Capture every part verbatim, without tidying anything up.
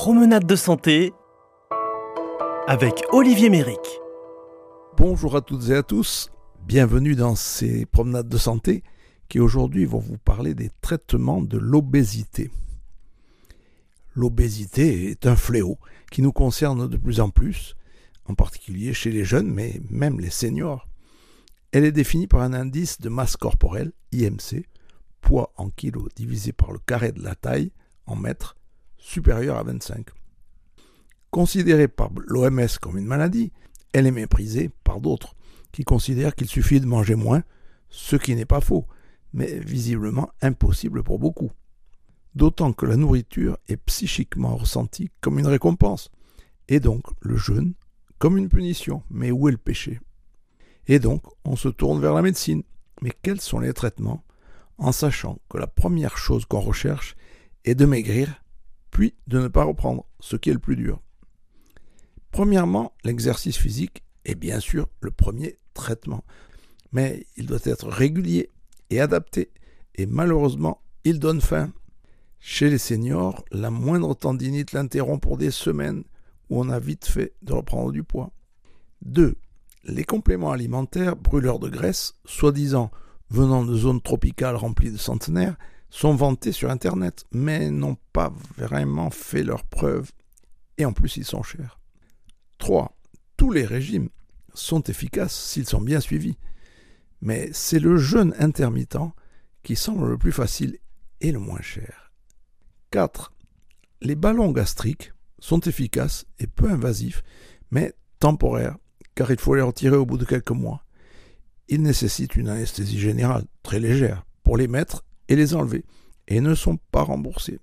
promenade de santé avec Olivier Méric. Bonjour à toutes et à tous, bienvenue dans ces promenades de santé qui aujourd'hui vont vous parler des traitements de l'obésité. L'obésité est un fléau qui nous concerne de plus en plus, en particulier chez les jeunes, mais même les seniors. Elle est définie par un indice de masse corporelle, I M C, poids en kilos divisé par le carré de la taille, en mètres, supérieur à vingt-cinq. Considérée par l'O M S comme une maladie, elle est méprisée par d'autres, qui considèrent qu'il suffit de manger moins, ce qui n'est pas faux, mais visiblement impossible pour beaucoup. D'autant que la nourriture est psychiquement ressentie comme une récompense, et donc le jeûne comme une punition. Mais où est le péché ? Et donc on se tourne vers la médecine. Mais quels sont les traitements ? En sachant que la première chose qu'on recherche est de maigrir, puis de ne pas reprendre, ce qui est le plus dur. Premièrement, l'exercice physique est bien sûr le premier traitement, mais il doit être régulier et adapté, et malheureusement, il donne faim. Chez les seniors, la moindre tendinite l'interrompt pour des semaines où on a vite fait de reprendre du poids. deux. Les compléments alimentaires brûleurs de graisse, soi-disant venant de zones tropicales remplies de centenaires, sont vantés sur Internet, mais n'ont pas vraiment fait leurs preuves, et en plus ils sont chers. trois. Tous les régimes sont efficaces s'ils sont bien suivis, mais c'est le jeûne intermittent qui semble le plus facile et le moins cher. quatre. Les ballons gastriques sont efficaces et peu invasifs, mais temporaires, car il faut les retirer au bout de quelques mois. Ils nécessitent une anesthésie générale très légère pour les mettre et les enlever, et ne sont pas remboursés.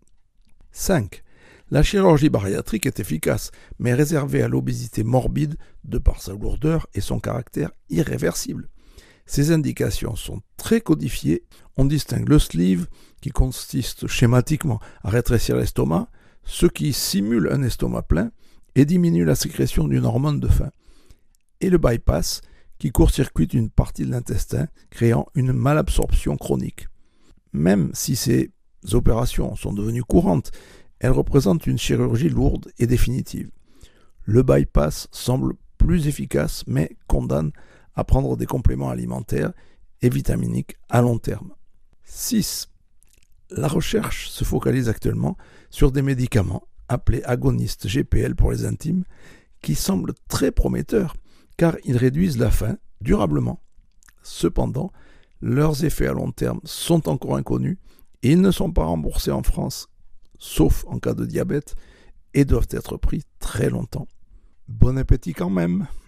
cinq. La chirurgie bariatrique est efficace, mais réservée à l'obésité morbide de par sa lourdeur et son caractère irréversible. Ces indications sont très codifiées. On distingue le sleeve, qui consiste schématiquement à rétrécir l'estomac, ce qui simule un estomac plein et diminue la sécrétion d'une hormone de faim, et le bypass, qui court-circuite une partie de l'intestin, créant une malabsorption chronique. Même si ces opérations sont devenues courantes, elles représentent une chirurgie lourde et définitive. Le bypass semble plus efficace, mais condamne à prendre des compléments alimentaires et vitaminiques à long terme. six. La recherche se focalise actuellement sur des médicaments appelés agonistes G P L pour les intimes, qui semblent très prometteurs, car ils réduisent la faim durablement. Cependant, leurs effets à long terme sont encore inconnus et ils ne sont pas remboursés en France, sauf en cas de diabète, et doivent être pris très longtemps. Bon appétit quand même!